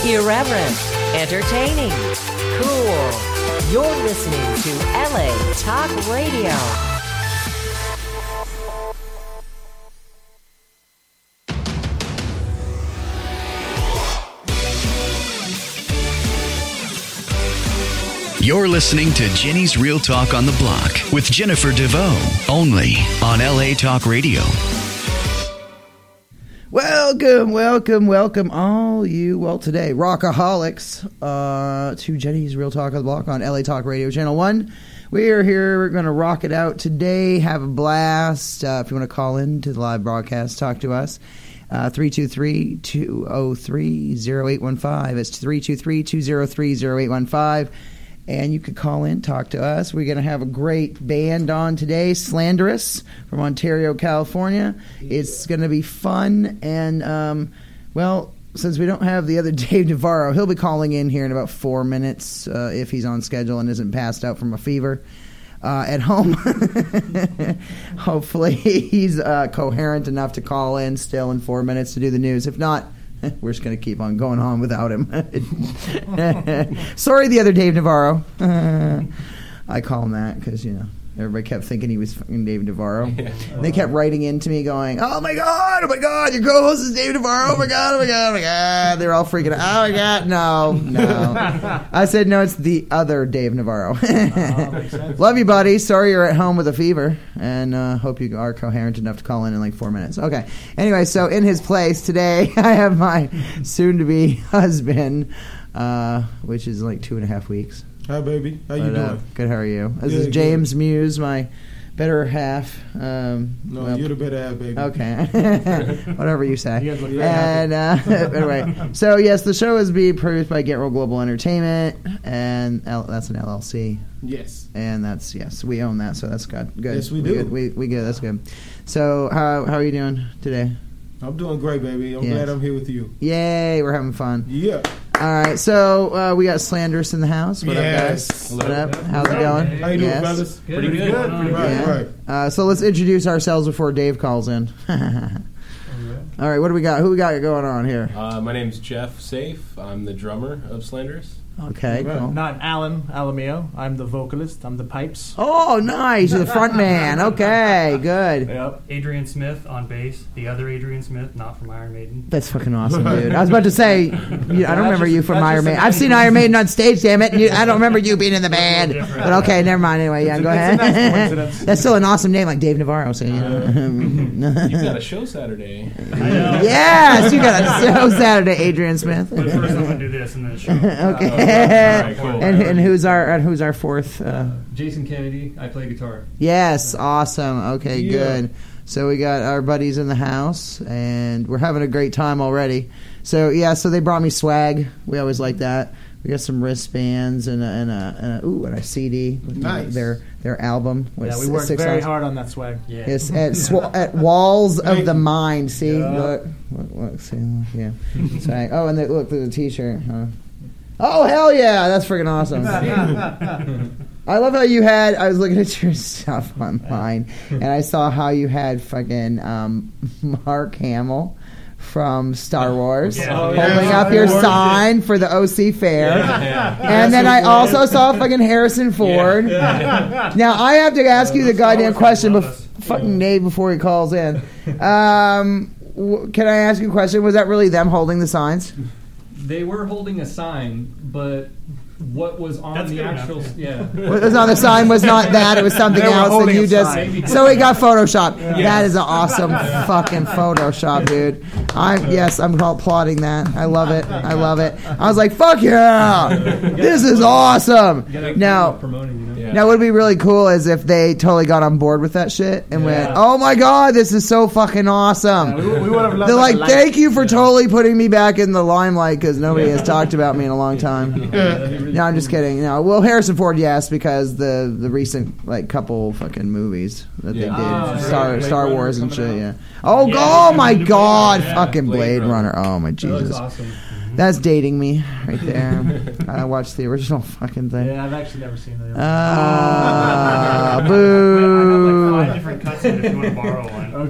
Irreverent, entertaining, cool. You're listening to LA Talk Radio. You're listening to Jenny's Real Talk on the Block with Jennifer DeVoe, only on LA Talk Radio. Welcome, all you, today, rockaholics, to Jenny's Real Talk on the Block on LA Talk Radio, Channel 1. We are here, we're going to rock it out today, have a blast. If you want to call in to the live broadcast, talk to us. 323-203-0815. It's 323-203-0815. And you could call in, talk to us. We're going to have a great band on today, Slanderous from Ontario, California. It's going to be fun. And, since we don't have the other Dave Navarro, he'll be calling in here in about 4 minutes if he's on schedule and isn't passed out from a fever at home. Hopefully he's coherent enough to call in still in 4 minutes to do the news. If not, we're just going to keep on going on without him. Sorry, the other Dave Navarro. I call him that because, everybody kept thinking he was fucking Dave Navarro. Yeah. They kept writing into me going, oh my God, your co-host is Dave Navarro. Oh my God. They're all freaking out. Oh my God, no. I said, no, it's the other Dave Navarro. Makes sense. Love you, buddy. Sorry you're at home with a fever, and hope you are coherent enough to call in like 4 minutes. Okay. Anyway, so in his place today, I have my soon-to-be husband, which is like 2.5 weeks. Hi, baby. How you doing? Good. How are you? This is James Muse, my better half. You're the better half, baby. Okay. Whatever you say. And anyway, so yes, the show is being produced by Get Roll Global Entertainment, and that's an LLC. Yes. And we own that, so that's good. Yes, we do. We good. That's good. So how are you doing today? I'm doing great, baby. I'm glad I'm here with you. Yay, we're having fun. Yeah. All right, so we got Slanderous in the house. What up, guys? Hello. What up? How's it going? How you doing, fellas? Pretty good. Right. So let's introduce ourselves before Dave calls in. All right, what do we got? Who we got going on here? My name's Jeff Safe. I'm the drummer of Slanderous. Okay, cool. Not Alan Alamio. I'm the vocalist. I'm the pipes. Oh, nice. You're the front man. Okay, good. Yep. Adrian Smith on bass. The other Adrian Smith, not from Iron Maiden. That's fucking awesome, dude. I was about to say, I don't remember you from Iron Maiden. I've seen Iron Maiden on stage, damn it. I don't remember you being in the band. But okay, never mind. Anyway, go ahead. That's still an awesome name, like Dave Navarro. So, You've got a show Saturday. Yes, you got a show Saturday, Adrian Smith. But first I'm going to do this and then show. Okay. Right, cool. And who's our fourth? Jason Kennedy. I play guitar. Yes, awesome. Okay, good. So we got our buddies in the house, and we're having a great time already. So so they brought me swag. We always like that. We got some wristbands and a CD with nice. their album. Yeah, we worked very hard on that swag. Yeah. It's at Walls of the Mind. See, look, see, yeah. Sorry. Oh, and look, there's a T-shirt. Huh? Oh, hell yeah! That's freaking awesome. I love how you had... I was looking at your stuff online, and I saw how you had fucking Mark Hamill from Star Wars holding up your sign for the OC Fair. And then I also saw fucking Harrison Ford. Now, I have to ask you the goddamn question fucking Dave before he calls in. Can I ask you a question? Was that really them holding the signs? They were holding a sign, but what was on the actual... What was on the sign was not that. It was something else. And you just... So it got Photoshopped. That is an awesome fucking Photoshop, dude. I'm applauding that. I love it. I was like, fuck yeah! This is awesome! Now, what would be really cool is if they totally got on board with that shit and went, oh my God, this is so fucking awesome. We would have loved They're like, thank you for totally putting me back in the limelight because nobody has talked about me in a long time. No, I'm just kidding. No, well, Harrison Ford, yes, because the recent couple fucking movies that they did, Star Wars and shit. Yeah. Oh my God, fucking Blade Runner. Oh my Jesus. That was awesome. That's dating me right there. I watched the original fucking thing. Yeah, I've actually never seen it. Boo. I have like 5 different cuts if you want to borrow one. Okay.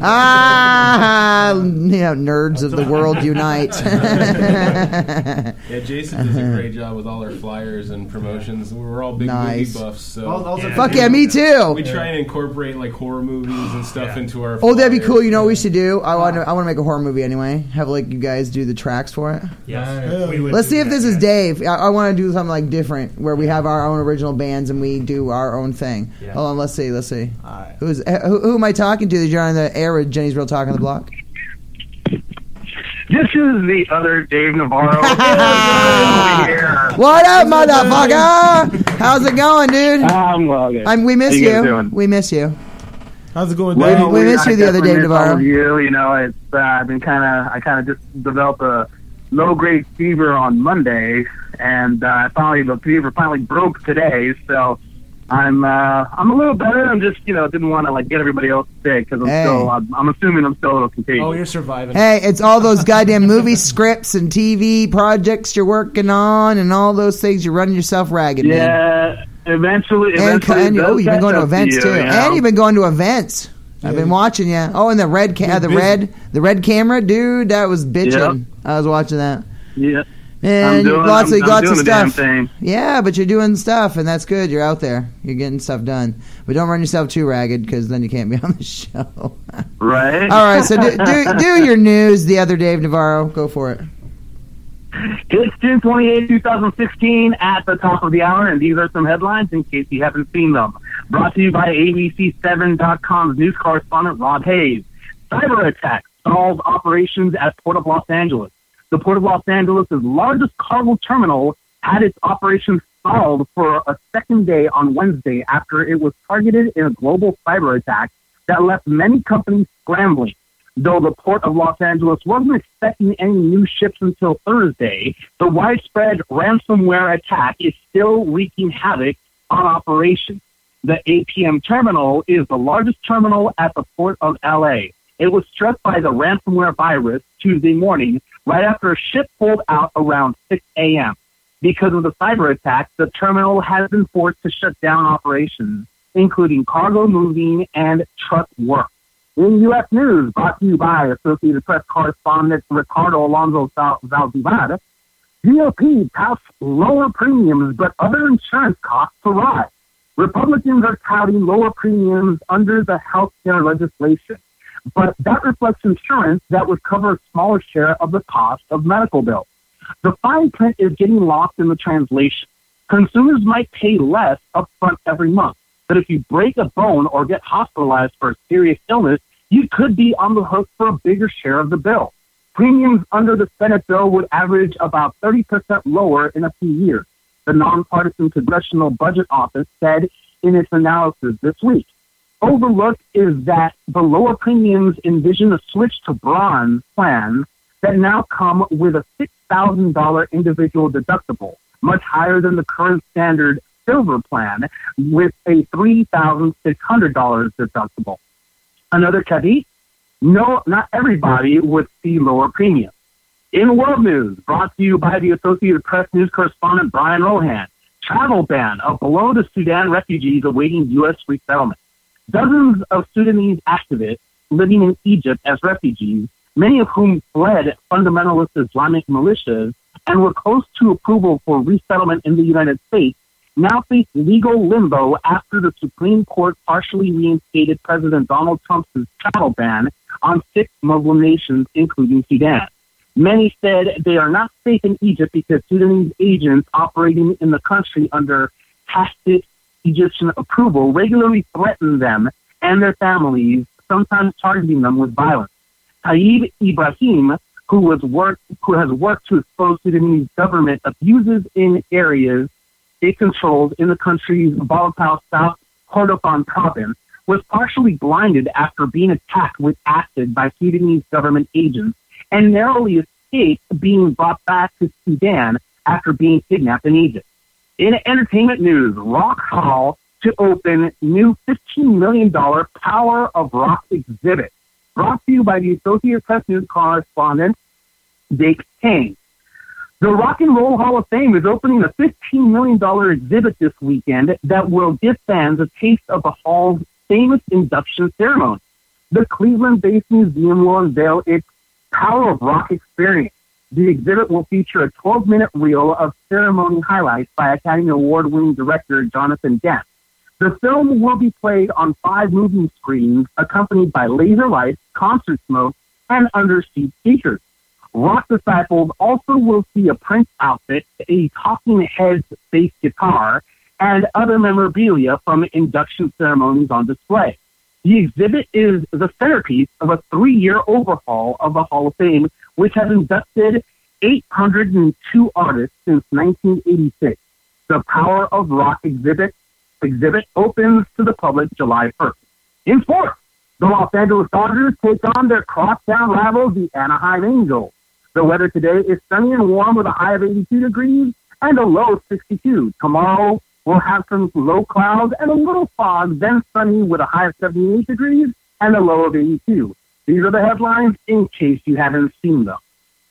Nerds of the world unite. Yeah, Jason does a great job with all our flyers and promotions. We're all big movie buffs, so fuck yeah, me too. We try and incorporate like horror movies and stuff into our. Oh, that'd be cool. You know what we should do? I want to make a horror movie anyway. Have like you guys do the tracks for it. Yes. Let's see if this is Dave. I want to do something like different where we have our own original bands and we do our own thing. Yeah. Hold on, let's see. All right. Who am I talking to? You're on the air with Jenny's Real Talk on the Block. This is the other Dave Navarro. What up, motherfucker? How's it going, dude? I'm well, good. We miss How you guys doing? We miss you. How's it going, Dave? We missed you the other day, Navarro. You know, it's I've been I kind of just developed a low-grade fever on Monday, and the fever finally broke today. So I'm a little better. I'm just didn't want to like get everybody else sick because I'm assuming I'm still a little contagious. Oh, you're surviving. Hey, it's all those goddamn movie scripts and TV projects you're working on, and all those things. You're running yourself ragged, man. Yeah, eventually. And you've been going to events too, and you've been going to events. Yeah. I've been watching you. Oh, and the red camera, dude, that was bitching. Yep. I was watching that. Yeah. And lots of stuff. Damn thing. Yeah, but you're doing stuff, and that's good. You're out there. You're getting stuff done. But don't run yourself too ragged, because then you can't be on the show. Right. All right, so do your news, the other Dave Navarro. Go for it. It's June 28, 2016, at the top of the hour, and these are some headlines in case you haven't seen them. Brought to you by ABC7.com's news correspondent, Rob Hayes. Cyber attack stalls operations at Port of Los Angeles. The Port of Los Angeles' largest cargo terminal had its operations stalled for a second day on Wednesday after it was targeted in a global cyber attack that left many companies scrambling. Though the Port of Los Angeles wasn't expecting any new ships until Thursday, the widespread ransomware attack is still wreaking havoc on operations. The APM terminal is the largest terminal at the Port of LA. It was struck by the ransomware virus Tuesday morning, right after a ship pulled out around 6 a.m. Because of the cyber attack, the terminal has been forced to shut down operations, including cargo moving and truck work. In U.S. news, brought to you by Associated Press correspondent Ricardo Alonso Zaldivar, GOP touts lower premiums, but other insurance costs rise. Republicans are touting lower premiums under the health care legislation, but that reflects insurance that would cover a smaller share of the cost of medical bills. The fine print is getting lost in the translation. Consumers might pay less upfront every month, but if you break a bone or get hospitalized for a serious illness, you could be on the hook for a bigger share of the bill. Premiums under the Senate bill would average about 30% lower in a few years, the nonpartisan Congressional Budget Office said in its analysis this week. Overlooked is that the lower premiums envision a switch to bronze plans that now come with a $6,000 individual deductible, much higher than the current standard silver plan with a $3,600 deductible. Another caveat? No, not everybody would see lower premiums. In world news, brought to you by the Associated Press news correspondent Brian Rohan, travel ban of below the Sudan refugees awaiting U.S. resettlement. Dozens of Sudanese activists living in Egypt as refugees, many of whom fled fundamentalist Islamic militias and were close to approval for resettlement in the United States, now face legal limbo after the Supreme Court partially reinstated President Donald Trump's travel ban on 6 Muslim nations, including Sudan. Many said they are not safe in Egypt because Sudanese agents operating in the country under tacit Egyptian approval regularly threaten them and their families, sometimes targeting them with violence. Taib Ibrahim, who has worked to expose Sudanese government abuses in areas it controls in the country's volatile South Kordofan province, was partially blinded after being attacked with acid by Sudanese government agents and narrowly escaped being brought back to Sudan after being kidnapped in Egypt. In entertainment news, Rock Hall to open new $15 million Power of Rock exhibit. Brought to you by the Associated Press news correspondent Jake Kane. The Rock and Roll Hall of Fame is opening a $15 million exhibit this weekend that will give fans a taste of the Hall's famous induction ceremony. The Cleveland-based museum will unveil its Power of Rock experience. The exhibit will feature a 12-minute reel of ceremony highlights by Academy Award-winning director Jonathan Dent. The film will be played on 5 moving screens, accompanied by laser lights, concert smoke, and underseat speakers. Rock disciples also will see a Prince outfit, a Talking Heads bass guitar, and other memorabilia from induction ceremonies on display. The exhibit is the centerpiece of a 3-year overhaul of the Hall of Fame, which has inducted 802 artists since 1986. The Power of Rock exhibit opens to the public July 1st. In sports, the Los Angeles Dodgers take on their crosstown rivals, the Anaheim Angels. The weather today is sunny and warm with a high of 82 degrees and a low of 62. Tomorrow, we'll have some low clouds and a little fog, then sunny with a high of 78 degrees and a low of 82. These are the headlines in case you haven't seen them.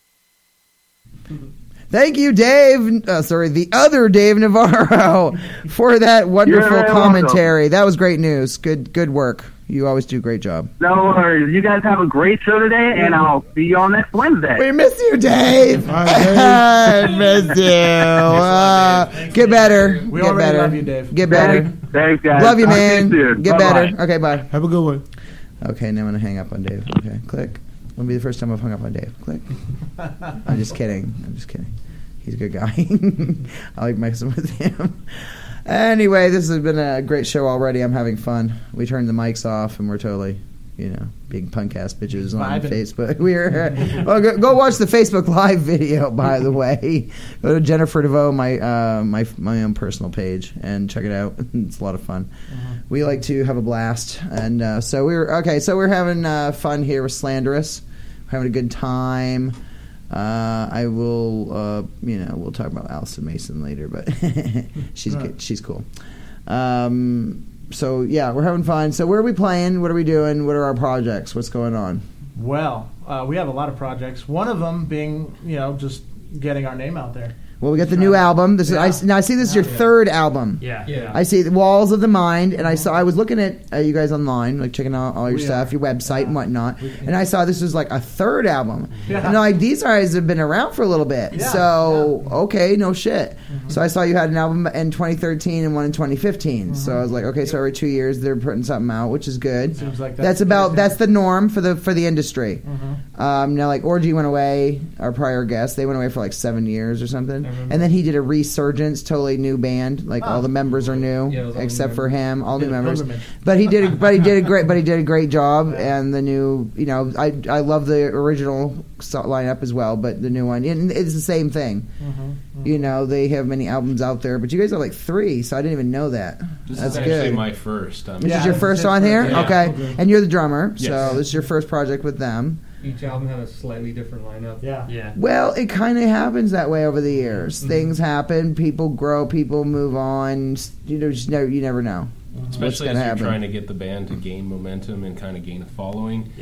Thank you, Dave. The other Dave Navarro, for that wonderful commentary. That was great news. Good work. You always do a great job. No worries. You guys have a great show today, and I'll see you all next Wednesday. We miss you, Dave. I miss you. Get better. We Get already better. love you, Dave. Get better. Thanks, guys. Love you, Talk to man. soon. Get Bye-bye. better. Okay, bye. Have a good one. Okay, now I'm going to hang up on Dave. Okay, click. It'll be the first time I've hung up on Dave. Click. I'm just kidding. He's a good guy. I like messing with him. Anyway, this has been a great show already. I'm having fun. We turned the mics off, and we're totally, big punk-ass bitches on Facebook. We're go watch the Facebook Live video, by the way. Go to Jennifer DeVoe, my own personal page, and check it out. It's a lot of fun. We like to have a blast, and so we're having fun here with Slanderous. We're having a good time. I will, we'll talk about Allison Mason later, but she's good. She's cool. So yeah, we're having fun. So where are we playing? What are we doing? What are our projects? What's going on? Well, we have a lot of projects. One of them being, just getting our name out there. Well, we got the new album. This is I see this is your third album. Yeah. I see the Walls of the Mind, and I was looking at you guys online, like checking out all your stuff, your website and whatnot, and I saw this was like a third album. And I'm like, these guys have been around for a little bit, okay, no shit. So I saw you had an album in 2013 and one in 2015. So I was like, okay, so every 2 years they're putting something out, which is good. Seems like that's the norm for the industry. Now, like Orgy went away, our prior guest, they went away for like 7 years or something. And then he did a resurgence, totally new band. Like all the members are new, except for him, all new members. But he did a great job. And the new, I love the original lineup as well, but the new one, and it's the same thing. They have many albums out there, but you guys have like 3, so I didn't even know that. That's actually my first. This is your first on here? Yeah. Okay. And you're the drummer, Yes. so this is your first project with them. Each album had a slightly different lineup. Yeah. Well, it kind of happens that way over the years. Things happen, people grow, people move on. You never know. Especially as you're trying to get the band to gain momentum and kind of gain a following.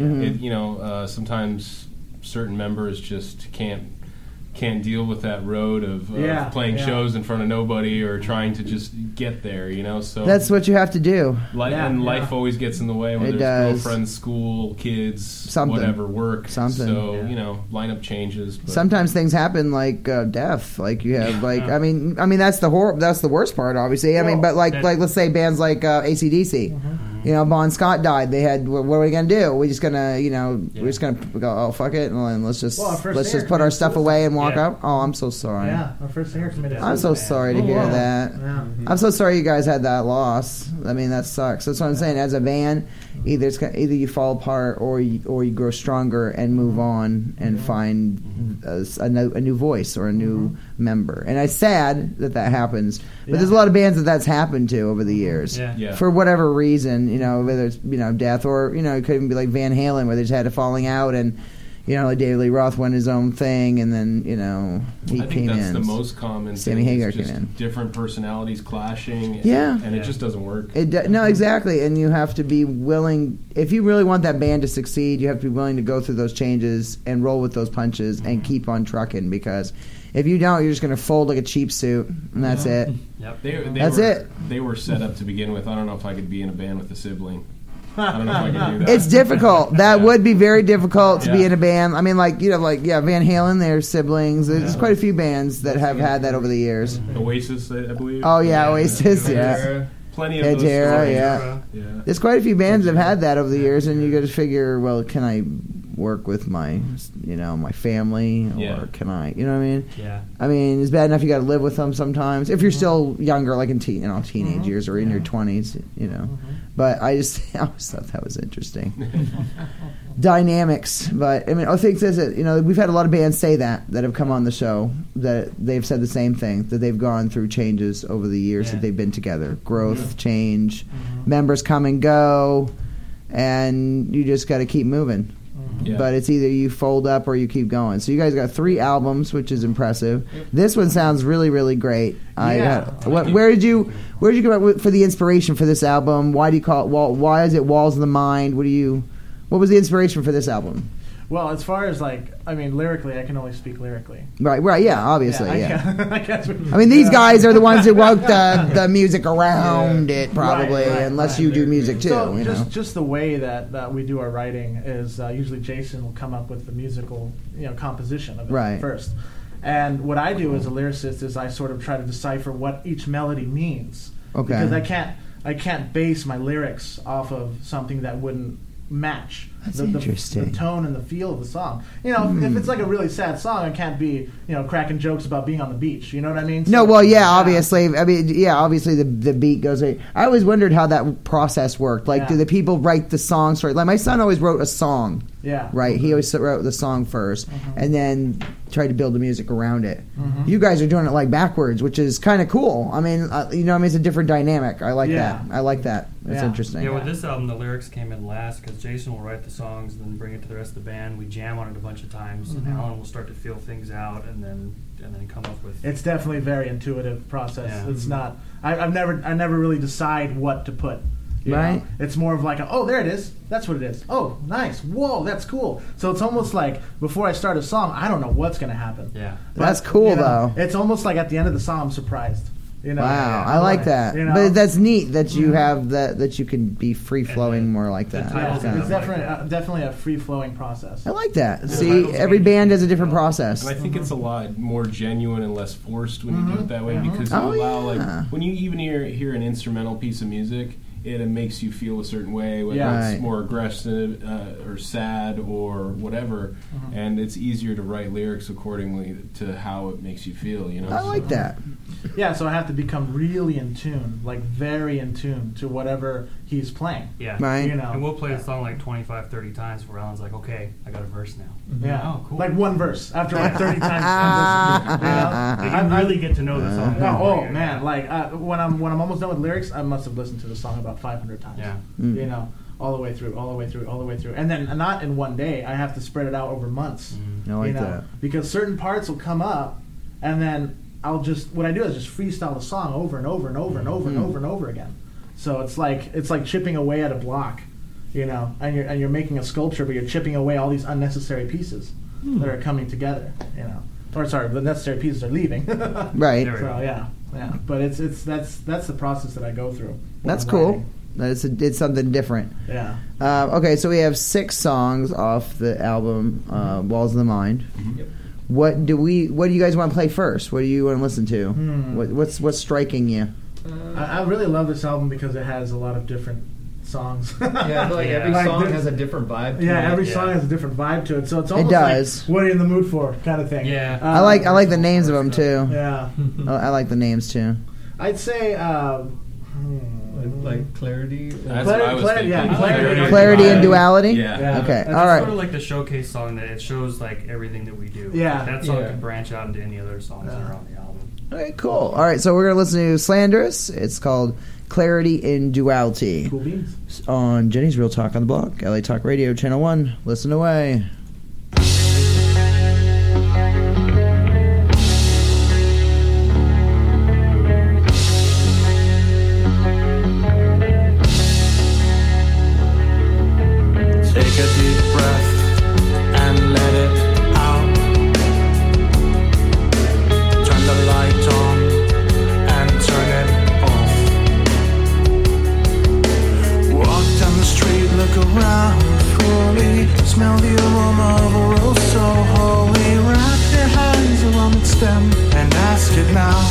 Sometimes certain members just can't deal with that road of playing shows in front of nobody or trying to just get there, so that's what you have to do. Life always gets in the way, whether it's girlfriends, school, kids, whatever, work. So lineup changes, but sometimes things happen like death, like you have I mean that's the worst part, obviously. But let's say bands like AC/DC. Bon Scott died. They had, what are we gonna do? We're just gonna we're just gonna go, oh fuck it, and let's just put our stuff away and walk up. Oh, I'm so sorry. Yeah, our first singer committed. I'm so sorry to hear that. Yeah. I'm so sorry you guys had that loss. I mean, that sucks. That's what I'm saying. As a band, either you fall apart or you grow stronger and move on and find a new voice or a new member. And it's sad that happens. But there's a lot of bands that's happened to over the years. Yeah. For whatever reason, whether it's death or it could even be like Van Halen, where they just had a falling out and. Like David Lee Roth went his own thing, and then he I think came that's in. the most common. Sammy thing. Hagar It's just came in. Different personalities clashing. And it just doesn't work. No, exactly. And you have to be willing. If you really want that band to succeed, you have to be willing to go through those changes and roll with those punches and keep on trucking, because If you don't, you're just going to fold like a cheap suit, and that's it. Yep. They were set up to begin with. I don't know if I could be in a band with a sibling. I don't know if I can do that. It's difficult. That would be very difficult to be in a band. I mean, like Van Halen, they're siblings. There's quite a few bands that have had that over the years. Oasis, I believe. Oh yeah, Oasis, yeah. Plenty of those stories. Yeah. There's quite a few bands that have had that over the years, and you got to figure, well, can I work with my family, or can I, you know what I mean? Yeah. I mean, it's bad enough you got to live with them sometimes if you're still younger, like in teenage years or in your 20s, you know. But I always thought that was interesting. Dynamics, but I mean, I think we've had a lot of bands say that have come on the show, that they've said the same thing, that they've gone through changes over the years that they've been together, growth, change, members come and go, and you just got to keep moving. Yeah. But it's either you fold up or you keep going. So you guys got 3 albums, which is impressive. This one sounds really, really great. Where did you come up with for the inspiration for this album? Why do you call it? Why is it Walls of the Mind? What was the inspiration for this album? Well, as far as lyrically, I can only speak lyrically. Right, yeah, obviously, I mean, these guys are the ones that wrote the music around it, probably, unless you do music too. So just the way that we do our writing is usually Jason will come up with the musical, composition of it first. And what I do as a lyricist is I sort of try to decipher what each melody means. Okay. Because I can't base my lyrics off of something that wouldn't match the tone and the feel of the song. If it's like a really sad song, I can't be cracking jokes about being on the beach. You know what I mean? Obviously. I mean, obviously the beat goes. I always wondered how that process worked. Like, do the people write the song story? Like, my son always wrote a song. Yeah. Right. He always wrote the song first, and then tried to build the music around it. You guys are doing it like backwards, which is kind of cool. I mean, it's a different dynamic. I like that. I like that. That's interesting. Yeah. With this album, the lyrics came in last because Jason will write the songs and then bring it to the rest of the band. We jam on it a bunch of times, and Alan will start to feel things out, and then come up with. It's definitely a very intuitive process. Yeah. It's not. I never really decide what to put. You know? It's more of like, there it is. That's what it is. Oh, nice. Whoa, that's cool. So it's almost like before I start a song, I don't know what's going to happen. Yeah, but, that's cool though. It's almost like at the end of the song, I'm surprised. Wow, I like that. But that's neat that you have that you can be free flowing more like that. It's definitely a free flowing process. I like that. See, every band has a different process. And I think it's a lot more genuine and less forced when you do it that way because you allow when you even hear an instrumental piece of music, it makes you feel a certain way, whether it's more aggressive or sad or whatever, and it's easier to write lyrics accordingly to how it makes you feel. I like that. Yeah, so I have to become really in tune, like very in tune to whatever he's playing. Yeah, right. And we'll play the song like 25, 30 times before Alan's like, okay, I got a verse now. Yeah, oh, cool. Like one verse after like 30 times. I really get to know the song. Man, like when I'm almost done with lyrics, I must have listened to the song about 500 times. Yeah, all the way through, and then not in one day. I have to spread it out over months. I like that because certain parts will come up, and then what I do is just freestyle the song over and over and over and over and over and over again. So it's like chipping away at a block, and you're making a sculpture, but you're chipping away all these unnecessary pieces that are coming together, Or sorry, the necessary pieces are leaving. Right. So yeah. But that's the process that I go through. That's cool. It's something different. Yeah. Okay, so we have 6 songs off the album, Walls of the Mind. Yep. What do you guys want to play first? What do you want to listen to? What's striking you? I really love this album because it has a lot of different songs. Yeah, I feel like every song has a different vibe to it. Yeah, every song has a different vibe to it. So it's almost like, what are you in the mood for kind of thing. Yeah. I like the names of them too. Yeah. I like the names too. I'd say like clarity. That's what I was thinking. Clarity and duality. Yeah. Okay. All right. It's sort of like the showcase song that it shows like everything that we do. Yeah. That song can branch out into any other songs that are on the album. Okay. Cool. All right. So we're gonna listen to Slanderous. It's called Clarity and Duality. Cool beans. On Jenny's Real Talk on the Block, LA Talk Radio, Channel 1. Listen away. Take a deep breath and let it out. it now?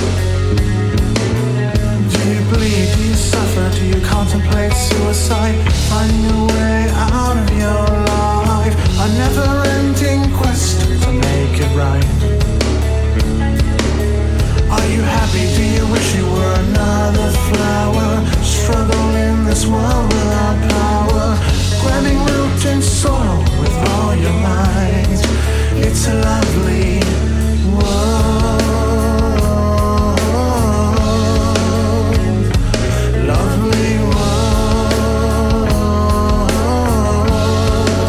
Do you bleed? Do you suffer? Do you contemplate suicide? Finding a way out of your life, a never-ending quest to make it right. Are you happy? Do you wish you were another flower? Struggle in this world without power, grabbing root in soil with all your might. It's a lovely world, lovely world.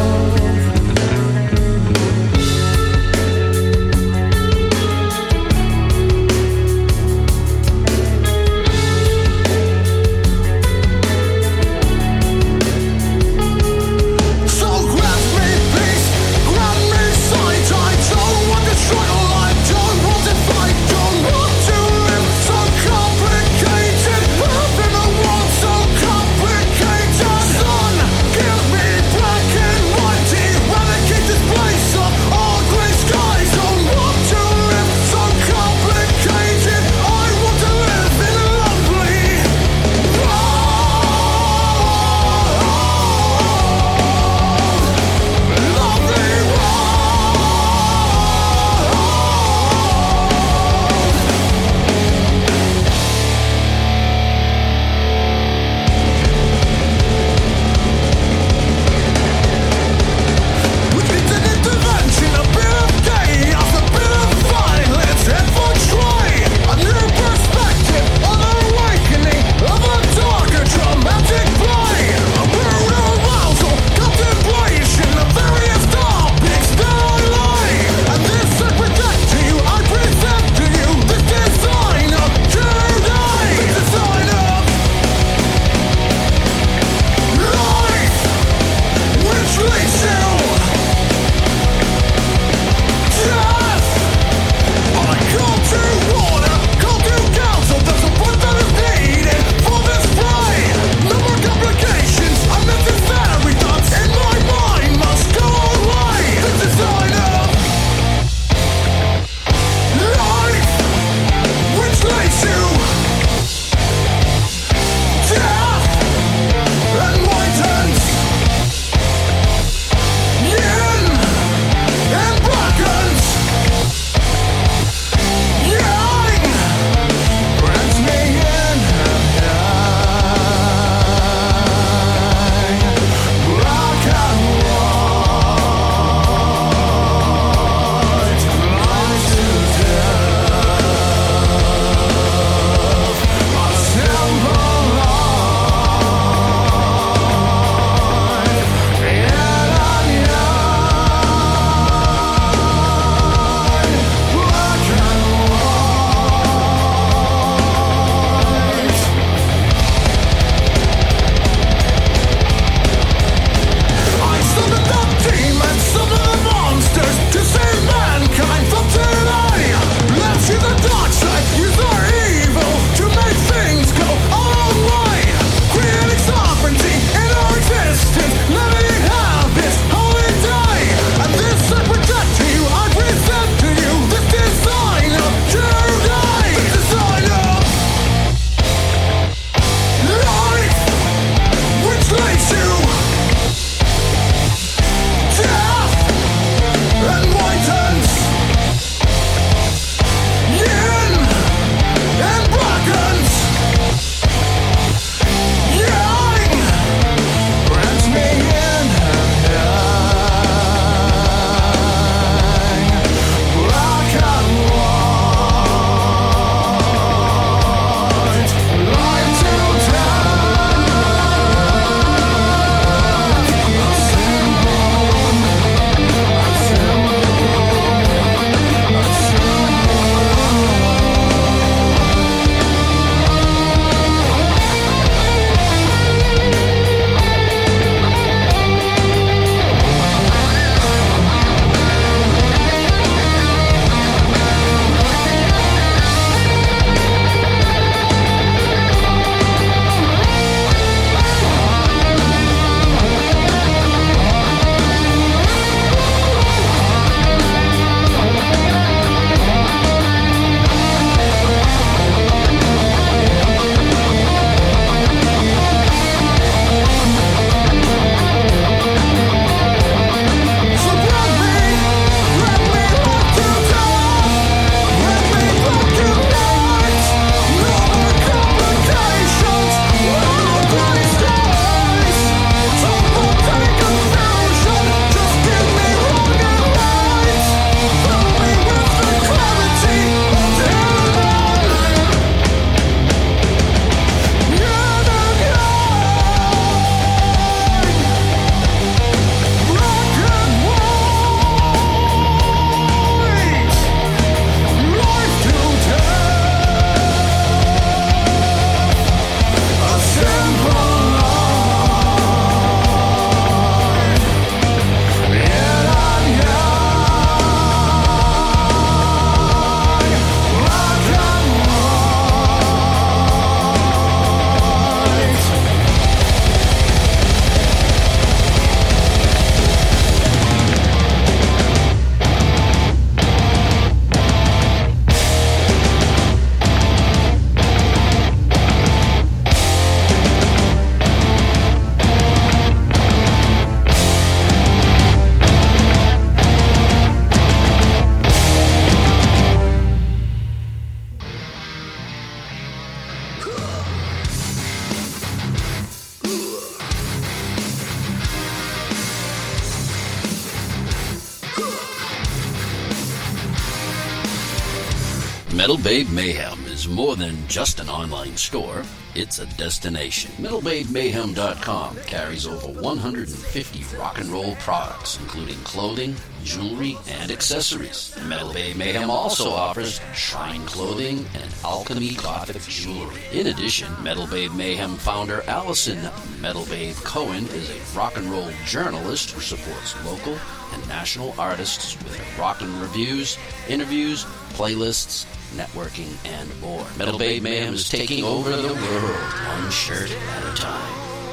Metal Babe Mayhem is more than just an online store. It's a destination. MetalBabeMayhem.com carries over 150 rock and roll products, including clothing, jewelry, and accessories. Metal Babe Mayhem also offers shrine clothing and alchemy gothic jewelry. In addition, Metal Babe Mayhem founder Allison Metal Babe Cohen is a rock and roll journalist who supports local and national artists with her rockin' reviews, interviews, playlists, networking, and more. Metal Babe Mayhem is taking over the world, one shirt at a time.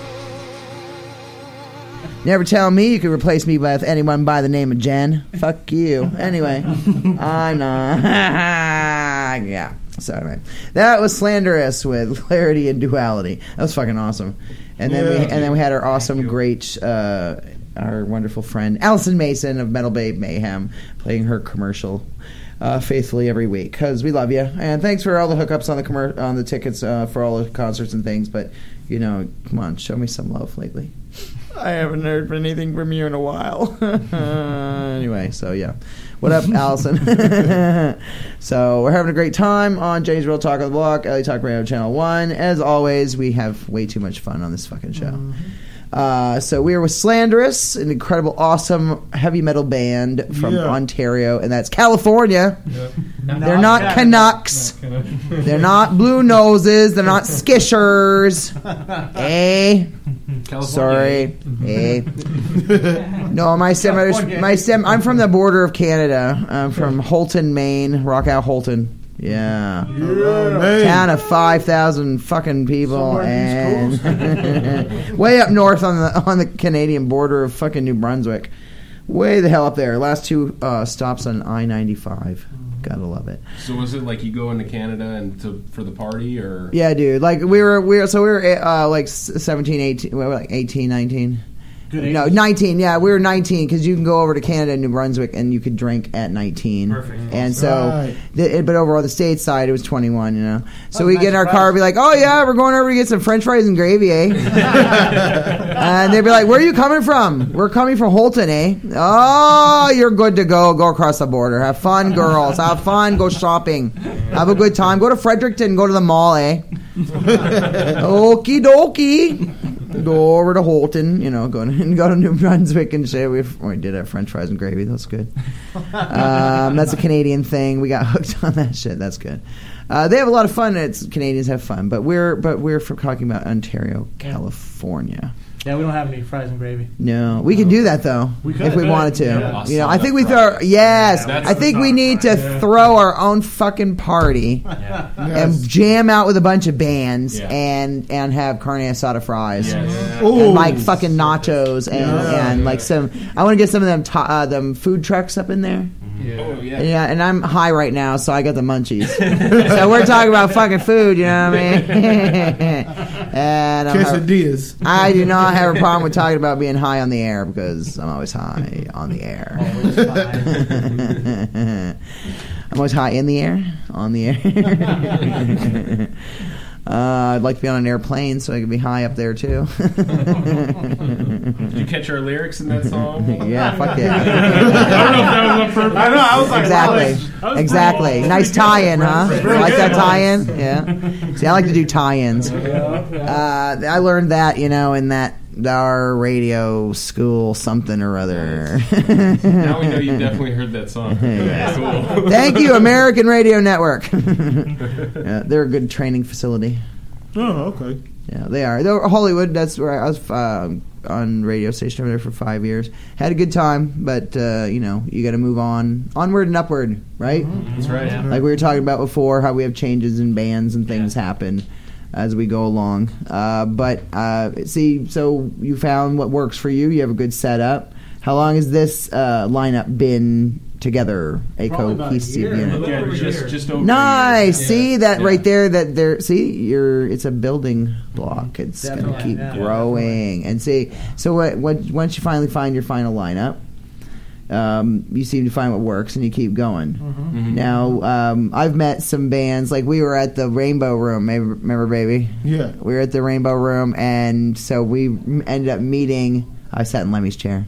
Never tell me you could replace me with anyone by the name of Jen. Fuck you. Anyway, I'm not. Yeah. Sorry. That was Slanderous with Clarity and Duality. That was fucking awesome. And then we had our awesome, great, our wonderful friend Allison Mason of Metal Babe Mayhem playing her commercial faithfully every week, because we love you, and thanks for all the hookups on the tickets for all the concerts and things. But come on, show me some love lately. I haven't heard anything from you in a while. Anyway, so yeah, what up, Allison? So we're having a great time on James Real Talk on the Block, LA Talk Radio Channel 1. As always, we have way too much fun on this fucking show. So we are with Slanderous, an incredible, awesome heavy metal band from Ontario, and that's California. Yeah. They're not Canucks. They're not Blue Noses. They're not Skishers. Sorry. No, I'm from the border of Canada. I'm from Holton, Maine. Rock out Holton. Yeah. Town of 5,000 fucking people, and way up north on the Canadian border of fucking New Brunswick. Way the hell up there. Last two stops on I-95. Gotta love it. So was it like you go into Canada and for the party, or? Yeah, dude. Like we were like 17, 18, we were like 18, 19. No, 19. Yeah, we were 19 because you can go over to Canada and New Brunswick and you could drink at 19. Perfect. And so, but over on the state side, it was 21. So we get in our car and be like, "Oh yeah, we're going over to get some French fries and gravy, eh?" And they'd be like, "Where are you coming from?" "We're coming from Holton, eh?" "Oh, you're good to go. Go across the border. Have fun, girls. Have fun. Go shopping. Have a good time. Go to Fredericton. Go to the mall, eh?" Okie dokie. Go over to Holton, go to New Brunswick and shit. We did have French fries and gravy. That's good. That's a Canadian thing. We got hooked on that shit. That's good. They have a lot of fun. Canadians have fun, but we're talking about Ontario, California. Yeah, we don't have any fries and gravy. No, we could do that though if we wanted to. Yeah. I think we throw. Yes, I think we need to throw our own fucking party and jam out with a bunch of bands and have carne asada fries and like fucking nachos and like some. I want to get some of them food trucks up in there. Yeah, and I'm high right now, so I got the munchies. So we're talking about fucking food, you know what I mean? And quesadillas. I do not have a problem with talking about being high on the air because I'm always high on the air. I'm always high in the air, on the air. I'd like to be on an airplane so I could be high up there too. Did you catch our lyrics in that song? Yeah, fuck yeah. I don't know if that was a purpose. I know, I was like, exactly. Nice tie-in, huh? You like that tie-in? Yeah. See, I like to do tie-ins. I learned that, in that our radio school something or other. Now we know you definitely heard that song. Cool. Thank you, American Radio Network. They're a good training facility. Oh, okay. Yeah, they are. They're Hollywood. That's where I was on radio station over there for 5 years. Had a good time, but you got to move on, onward and upward, right? Mm-hmm. That's right. Yeah. Like we were talking about before, how we have changes in bands and things happen as we go along. So you found what works for you. You have a good setup. How long has this lineup been together? A cohesive unit. Just over nice. See that right there? It's a building block. It's going to keep growing. And see, so once you finally find your final lineup, you seem to find what works and you keep going. Mm-hmm. Now, I've met some bands, like we were at the Rainbow Room, remember, baby? Yeah. We were at the Rainbow Room, and so we ended up meeting. I sat in Lemmy's chair.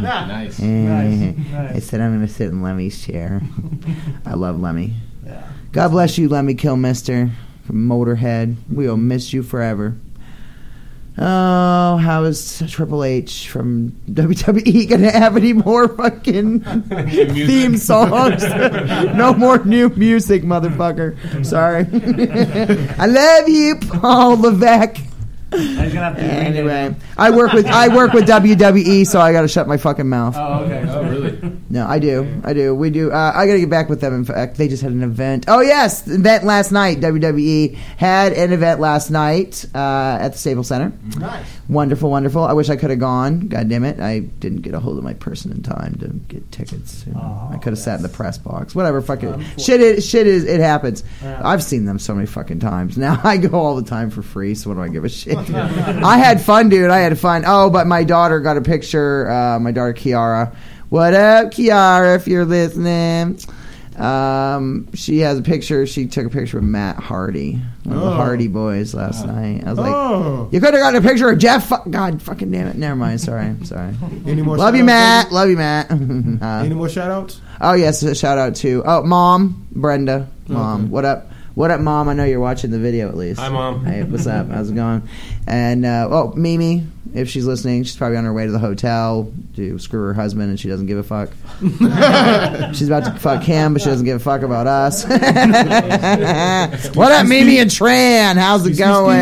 Nice. I said, I'm going to sit in Lemmy's chair. I love Lemmy. Yeah. God bless you, Let Me Kill Mister from Motorhead. We'll miss you forever. Oh, how is Triple H from WWE gonna have any more fucking theme songs? No more new music, motherfucker. Sorry. I love you, Paul Levesque. Anyway, I work with WWE, so I got to shut my fucking mouth. Oh, okay. Oh, really? No, I do. We do. I got to get back with them. In fact, they just had an event. Oh yes, event last night. WWE had an event last night at the Staples Center. Nice. Wonderful, wonderful. I wish I could have gone. God damn it, I didn't get a hold of my person in time to get tickets. I could have sat in the press box. Whatever. Fuck it. Shit is. It happens. Yeah. I've seen them so many fucking times. Now I go all the time for free. So what do I give a shit? I had fun, dude. I had fun. Oh, but my daughter got a picture. My daughter Kiara. What up, Kiara? If you're listening, she has a picture. She took a picture of Matt Hardy, one of the Hardy Boys, last night. I was like, you could have gotten a picture of Jeff. God, fucking damn it. Never mind. Sorry. Any more? Love you, Matt. Love you, Matt. Any more shout outs? Oh yes, a shout out to Mom, Brenda. Mom, what up? What up, Mom? I know you're watching the video at least. Hi, Mom. Hey, what's up? How's it going? And, Mimi, if she's listening, she's probably on her way to the hotel to screw her husband, and she doesn't give a fuck. She's about to fuck him, but she doesn't give a fuck about us. What up, Mimi and Tran? How's it going?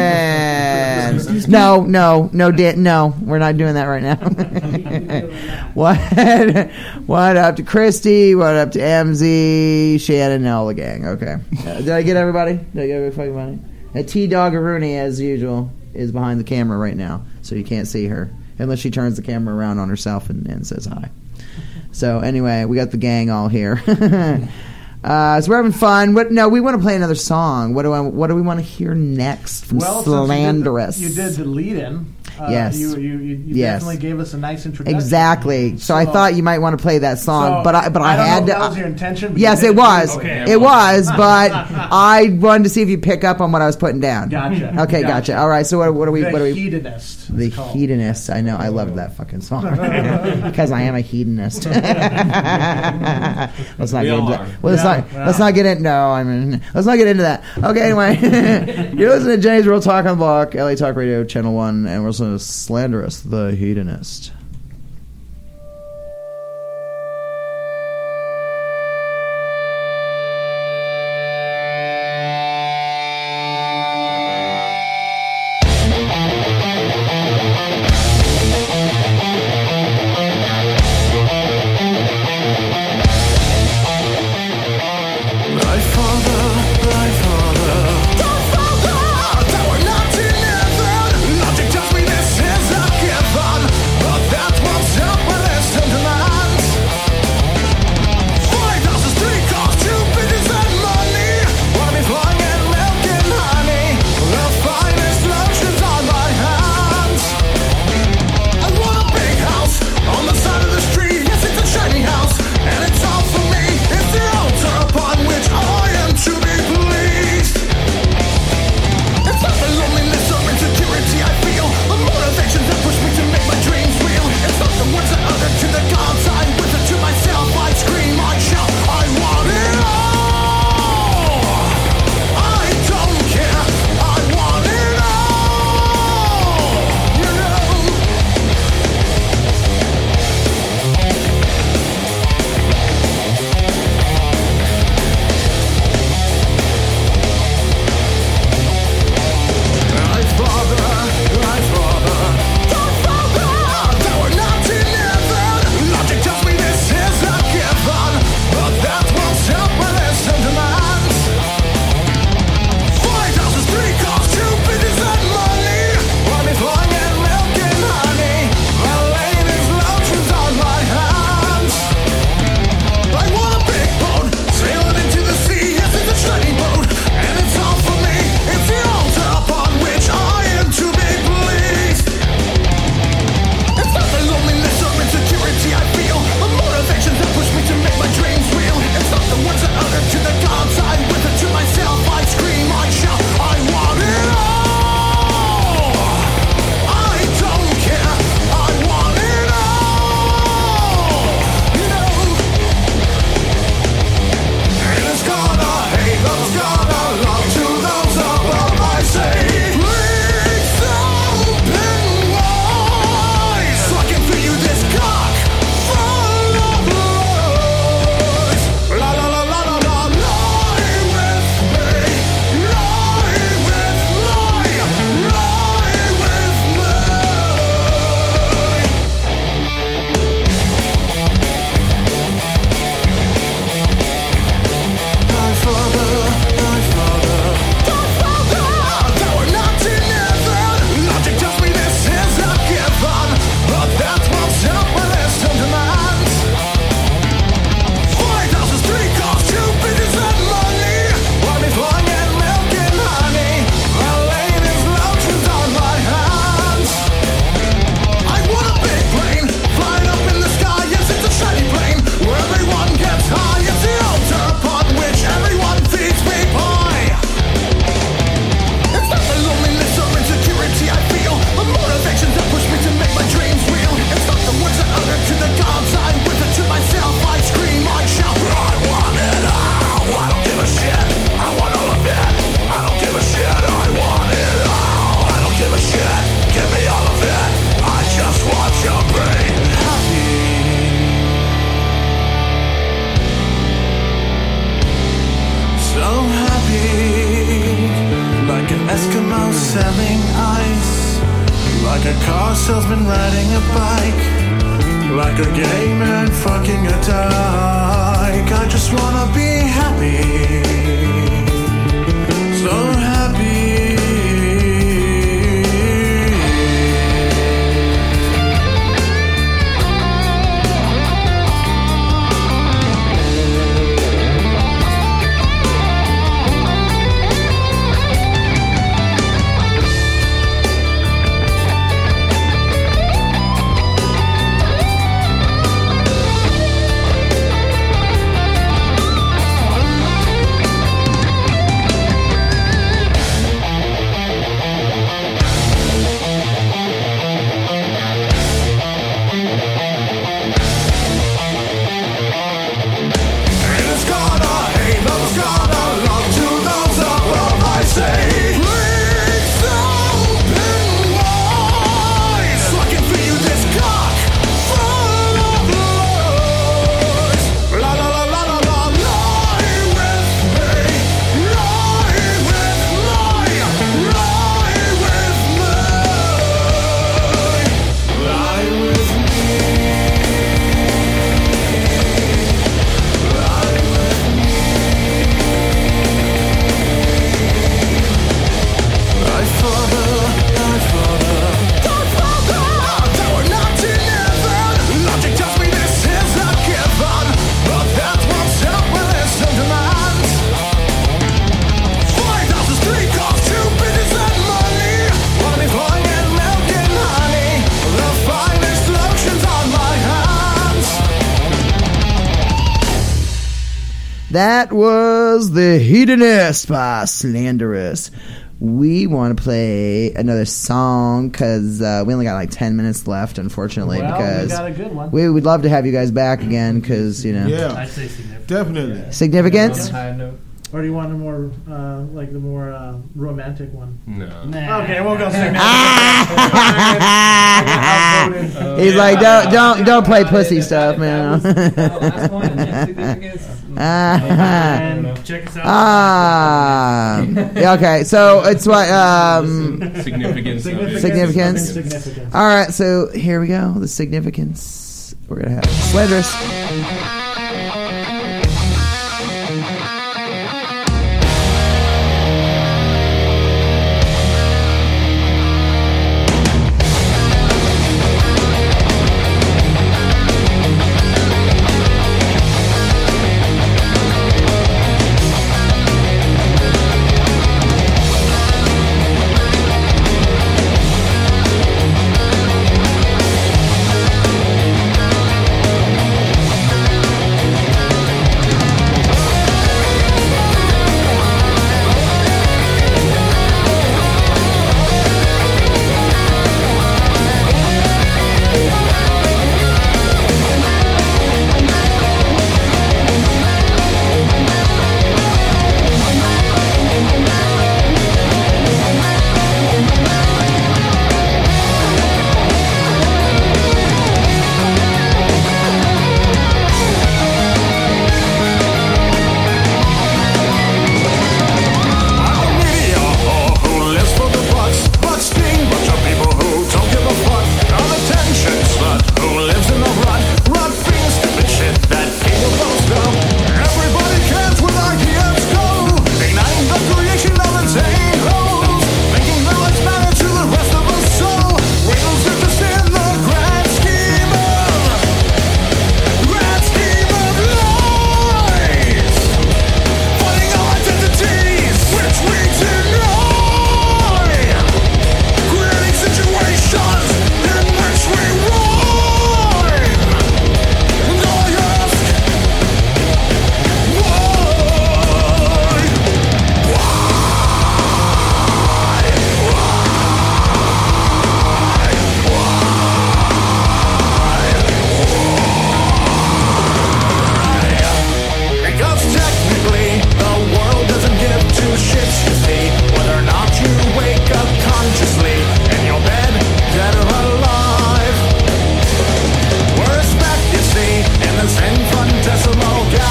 No, we're not doing that right now. What up to Christy? What up to MZ? Shannon, and all the gang. Okay. Did I get everybody? Did I get everybody? And T-Doggeroonie, as usual, is behind the camera right now, so you can't see her unless she turns the camera around on herself and says hi. So anyway, we got the gang all here. So we're having fun. We want to play another song. What do we want to hear next from Slanderous? You did the lead-in. Yes. You definitely gave us a nice introduction. Exactly. So I thought you might want to play that song, but I had to. That was your intention. Yes, it was. Okay. It was, but I wanted to see if you pick up on what I was putting down. Gotcha. Okay, gotcha. All right. So what are we? The Hedonist. The Hedonist. I know. I loved that fucking song because I am a hedonist. Let's not get into that. Let's not get into. No, let's not get into that. Okay. Anyway, you're listening to James Real Talk on the Block, LA Talk Radio, Channel 1, and we're listening to Slanderous, the Hedonist. Nothing tells me this is a given, but Eskimos selling ice, like a car salesman riding a bike, like a gay man fucking a dyke. I just wanna be happy, so happy. That was The Hedonist by Slanderous. We want to play another song because we only got like 10 minutes left, unfortunately. Well, because we got a good one. We would love to have you guys back again because, you know. Yeah, I'd say significant. definitely. Yeah. Significance? Or do you want a more, like the more romantic one? No. Nah. Okay, we'll go significant. He's like, don't play pussy stuff, man. Check us out. Yeah, okay, so it's what Significance. Significance. All right, so here we go. The significance. We're gonna have Slanderous.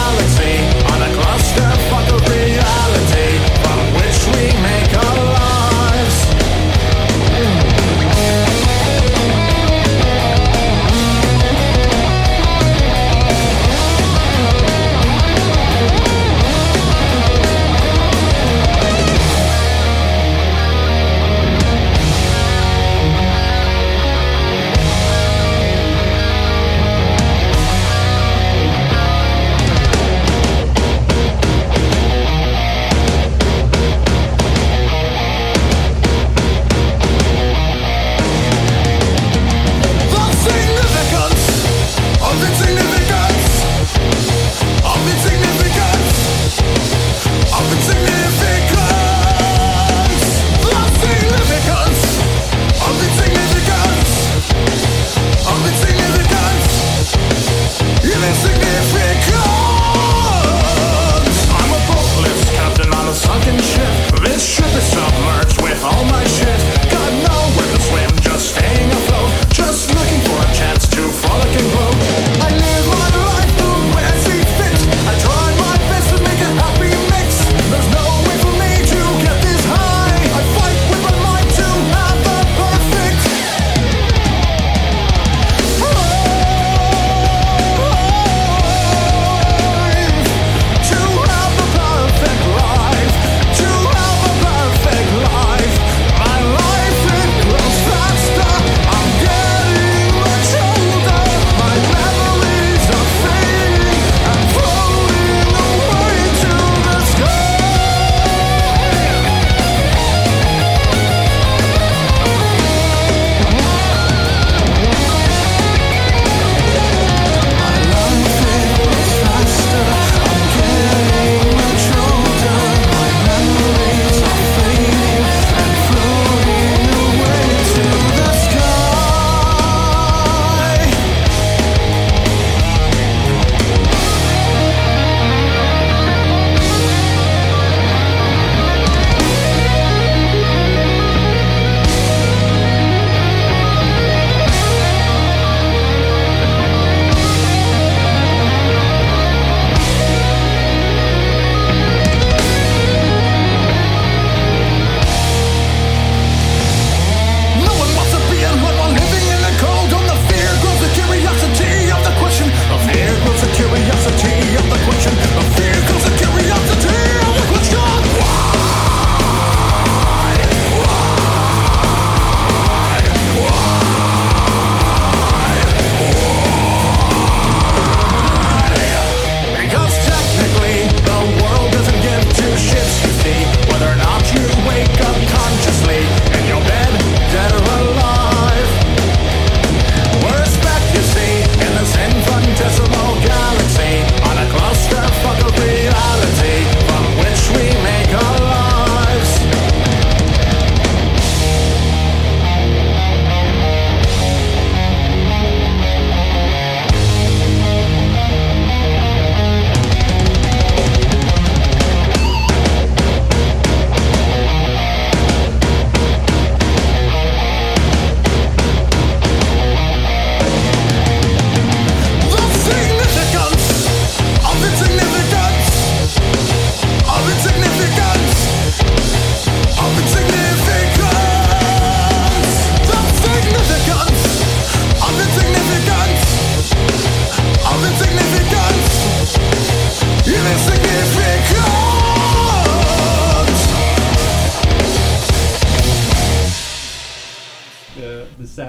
Galaxy on a clusterfuck of reality from which we make a lie.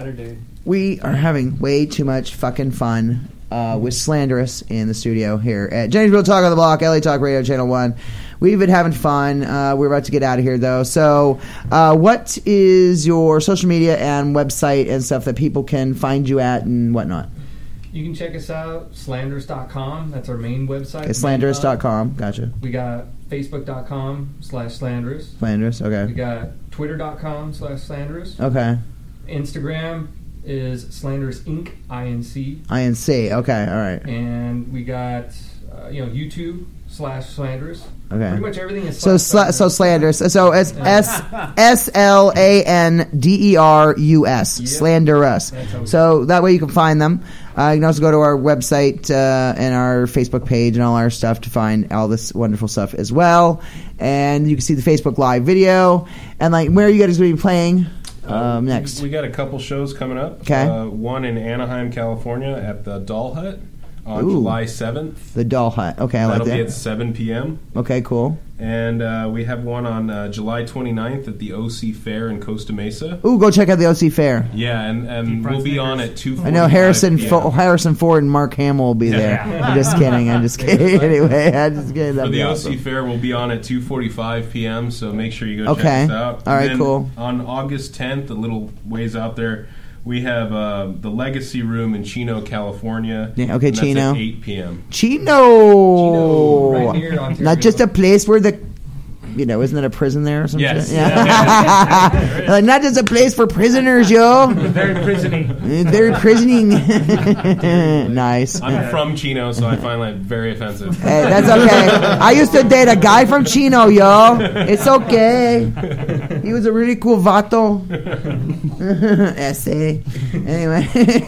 Saturday. We are having way too much fucking fun with Slanderous in the studio here at Jenny's Real Talk on the Block, LA Talk Radio Channel 1. We've been having fun. We're about to get out of here, though. So what is your social media and website and stuff that people can find you at and whatnot? You can check us out, slanderous.com. That's our main website. Okay, slanderous.com. Gotcha. We got facebook.com/slanderous. Slanderous, okay. We got twitter.com/slanderous. Okay. Instagram is Slanderous Inc. INC. INC, okay, all right. And we got, YouTube/slanderous. Okay. Pretty much everything is so Slanderous. So it's SLANDERUS. Yep. Slanderous. So that way you can find them. You can also go to our website and our Facebook page and all our stuff to find all this wonderful stuff as well. And you can see the Facebook Live video. And where are you guys going to be playing next? We got a couple shows coming up. Okay. One in Anaheim, California at the Doll Hut on July 7th. The Doll Hut. Okay, I like that. That'll be at 7 p.m. Okay, cool. And we have one on July 29th at the OC Fair in Costa Mesa. Ooh, go check out the OC Fair. Yeah, and we'll be on at 2:45 I know Harrison Ford and Mark Hamill will be there. I'm just kidding. Anyway, I'm just kidding. For the awesome. OC Fair, we'll be on at 2:45 p.m., so make sure you go check us out. All right, cool. On August 10th, a little ways out there, we have the Legacy Room in Chino, California. Yeah, okay, and that's Chino. at 8 p.m. Chino. Right here in Ontario. Not just a place where isn't it a prison there or something? Yes. Shit? Yeah. Not just a place for prisoners, yo. Very prisoning. Very prisoning. Nice. I'm from Chino, so I find that very offensive. Hey, that's okay. I used to date a guy from Chino, yo. It's okay. He was a really cool vato. Essay. Anyway.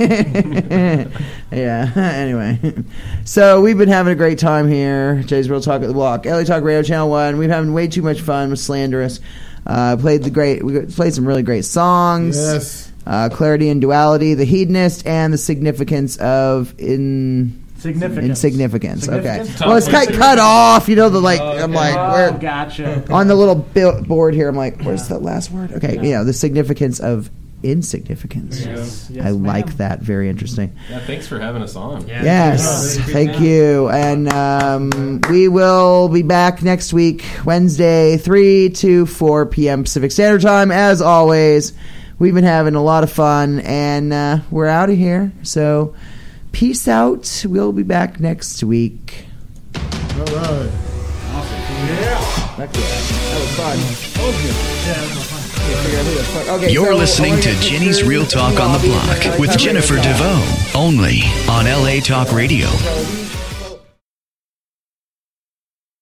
Yeah, anyway. So we've been having a great time here. Jay's Real Talk at the Block. LA Talk Radio Channel 1. We've been having way too much fun with Slanderous. We played some really great songs. Yes. Clarity and Duality, The Hedonist, and The Significance of Insignificance. Okay. Well, it's cut off. Where? Gotcha. On the little board here, I'm like, where's the last word? Okay. Yeah. The significance of insignificance. Yes, I like that. Very interesting. Yeah, thanks for having us on. Yes, thank you. And we will be back next week, Wednesday, 3 to 4 p.m. Pacific Standard Time. As always, we've been having a lot of fun, and we're out of here. So peace out. We'll be back next week. All right. Awesome. Yeah. That was fun. That was good. Yeah, that was fun. Okay, You're listening to Jenny's Real Talk on the Block with Jennifer DeVoe, only on LA Talk Radio.